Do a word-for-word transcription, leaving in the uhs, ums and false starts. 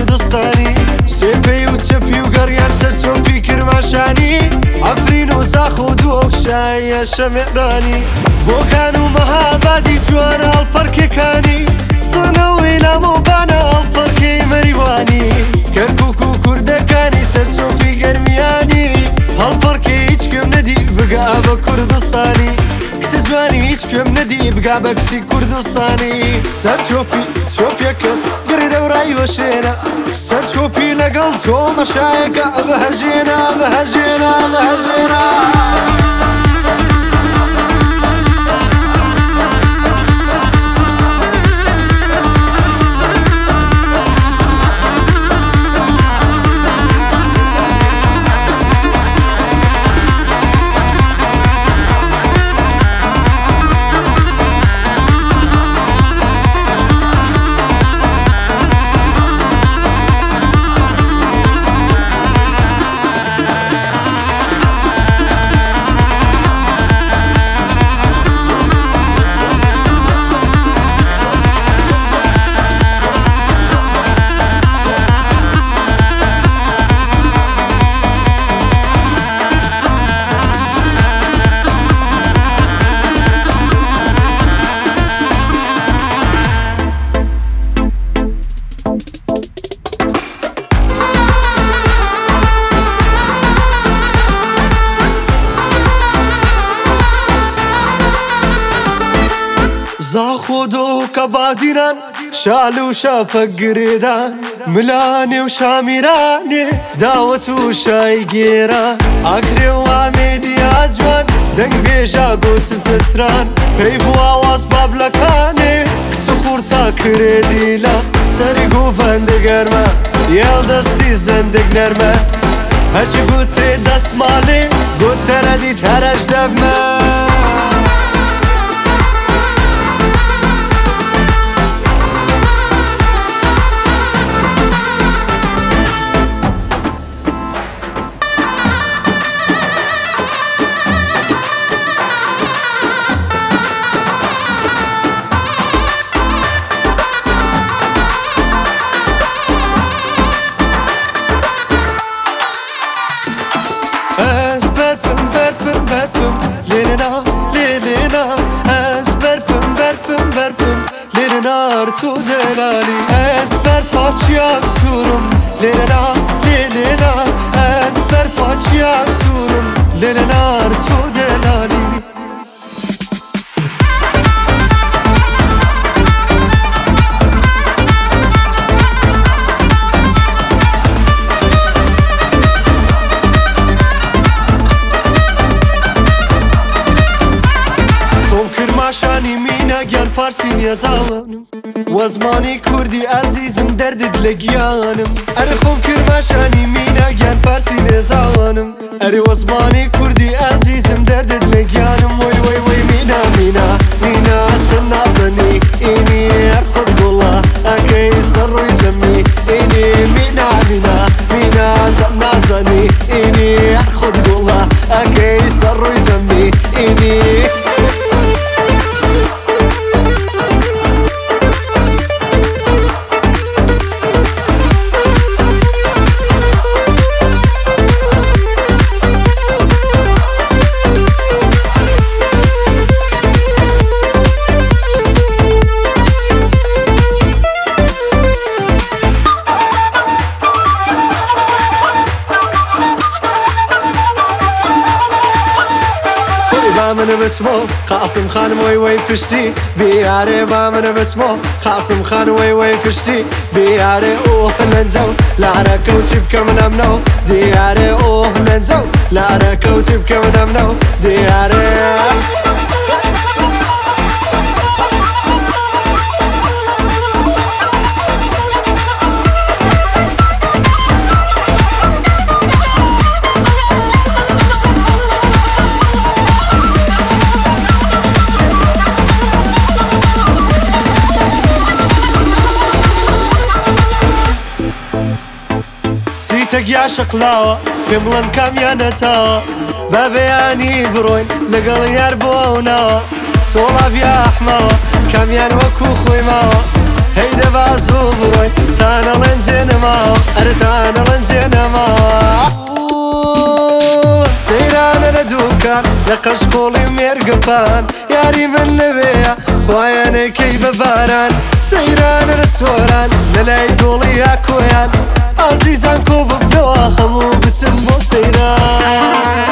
کوردستانی سێپەی و چەپی و گەڕیان سەر چۆپی کرماشانی ئەفرین و زاخ و دووەکشایە شەمێرانی بۆکان و مەهابادی جوانە هەڵپەرکێکانی سنەوەی لامۆبانە هەڵپەرکەی مەریوانی کەرکووک و کوردەکانی سەر چۆپی گەرمیانی هەڵپەرکەی هیچ کوێم نەدی بگا بە کوردستانی کچە جوانی هیچ کوێم نەدی بگا بە کچی کوردستانی سەر چۆپی چۆپیەکەت گڕی دەورایی وەشێنە سەر چۆپی لەگەڵ تۆ مەشایەکە بەهەژێنە بەهەژێنە بەهەژێنە زاخۆ دۆکە بادیران شال و شاپەک گرێدان ملانێ و شامیرانێ داوەت و شای گێران ئاگرێ و ئامێدیا جوان دەنگ بێژا گوت زتران پێی بواواز بابلەکانێ کچ و خوورتا کرێ دیلە سەری گوڤەندە گەرمە یێڵ دەستی زەندێک نەرمە هەرچی گوتێ دەسماڵێ گوت تەنەدیت هەرەش دەبمە تو دلالی از برفاچیاک سورم لیلا لیلا از برفاچیاک سورم لیلا تو دلالی خۆم کرماشانی مینە گیان فارسی نیەزاوانم وەزمانی کوردی ئازیزم دەردت لە گیانم ئەرە خۆم کرماشانی مینە گیان فارسی نێزاوانم ئەرێ وەزمانی کوردی ئازیزم دەردت لە گیانم وەی وەی وەی مینا مینا مینا چەند نازەنی ئینی هەر قورگوڵە ئەکەی سەر ڕووی زەمی ئینی مینا مینا مینا چەند نازەنی ئینی هەر قورگوڵە ئەکەی سەر ڕووی زەمی ئینی من بسمو قاسم خان وی وی پشتی بیاره با من بسمو قاسم خان وی وی پشتی بیاره اوه لنجو لارا کوچی بکم نمنو دیاره اوه لنجو لارا کوچی بکم نمنو دیاره تەگیا شەقلاوە پێم بڵێن کامیان نەتاوە بە بەیانی بڕۆین لەگەڵ یار بۆ ئەو ناوە سۆڵاویا ئەحماوە کامیان وەکو خۆی ماوە هەیدە بازوو بڕۆی تانەڵێن جێنەماوە ئەرە تانەڵێن جێنەماوە سەیرانە لە دووکان لە قەشقۆڵی و مێرگەپان یاری من لەوێیە خوایانەکەی بە باران سەیرانە لە سۆران لە لای دۆڵی یاکۆیان ئازیزان کۆ ببنەوە هەموو بچن بۆ سەیران